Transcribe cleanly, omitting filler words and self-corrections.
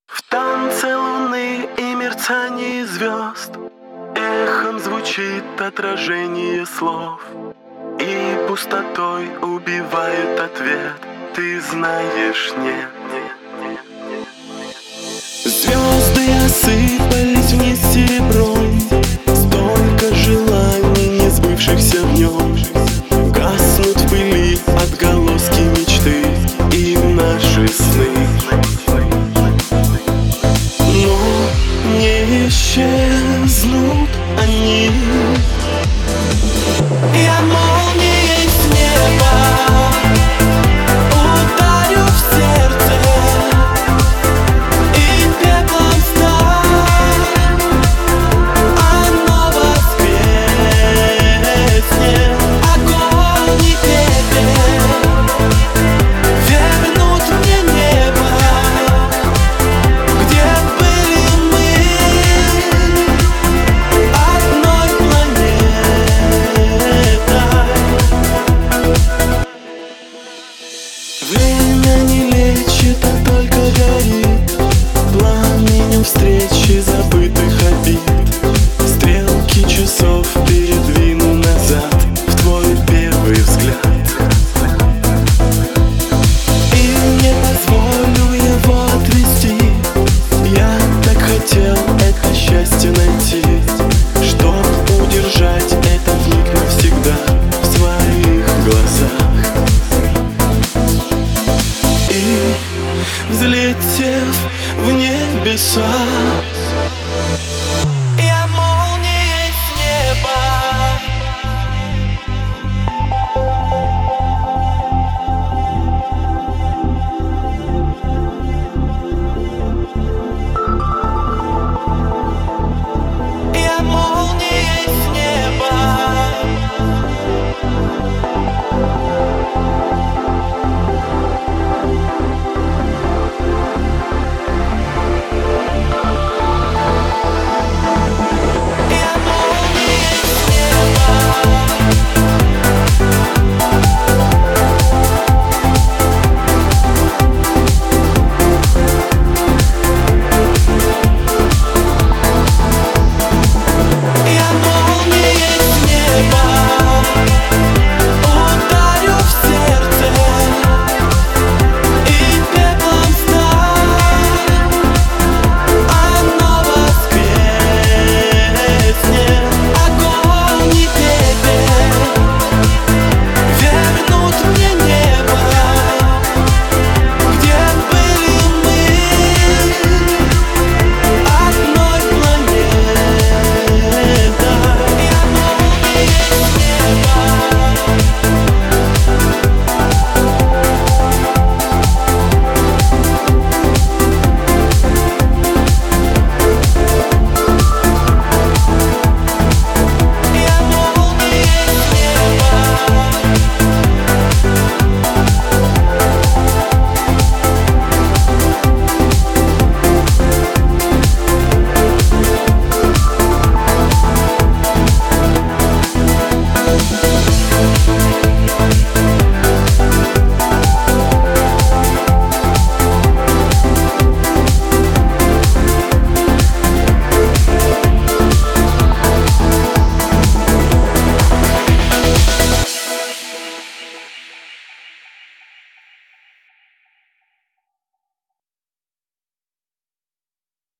В танце луны и мерцании звезд эхом звучит отражение слов, и пустотой убивает ответ. Ты знаешь, нет. Звезды осыпались вниз серебром, столько желаний, не сбывшихся в нем, гаснут в пыли отголоски мечты и наши сны. Но не исчезнут они. Я молнией с неба ударю в сердце, и пеплом станет оно воскреснет. Огонь и пепел вернут мне небо, где были мы одной планетой. Время не лечит, а только горит пламенем встречи забытых обид. Стрелки часов передвину назад в твой первый взгляд, и не позволю его отвести. Я так хотел это счастье найти, чтоб удержать этот миг навсегда в своих глазах. И, взлетев в небеса,